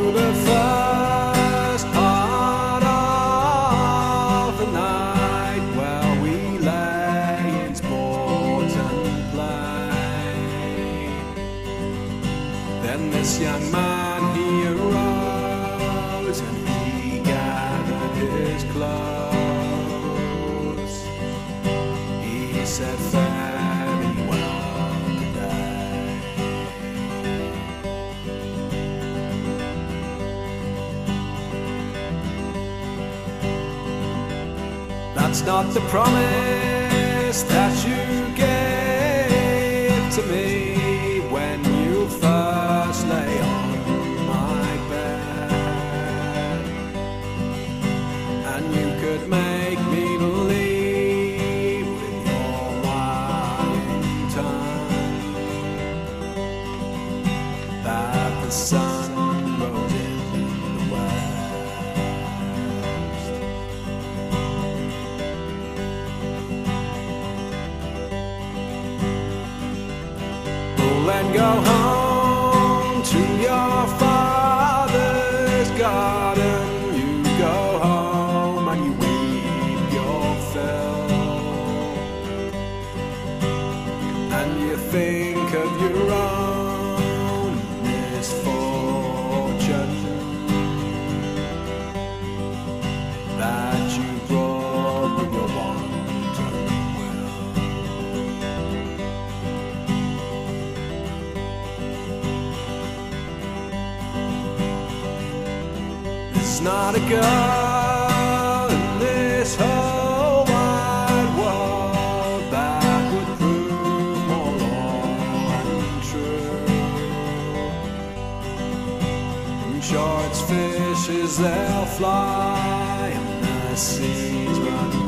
the first part of the night while we lay in sport and play. Then this young man, he arose and he gathered his clothes. He said, "Fare thee well today." That's not the promise that you gave to me when you first lay on my bed, and you could make me believe with your lying tongue that the sun rose in the west. And go home to your father's garden. You go home and you weep your fill, and you think of your own misfortune that you brought with your wanton will. There's not a girl in this whole wide world that would prove more loyal and true. And sure, it's fishes, they'll fly, and the seas run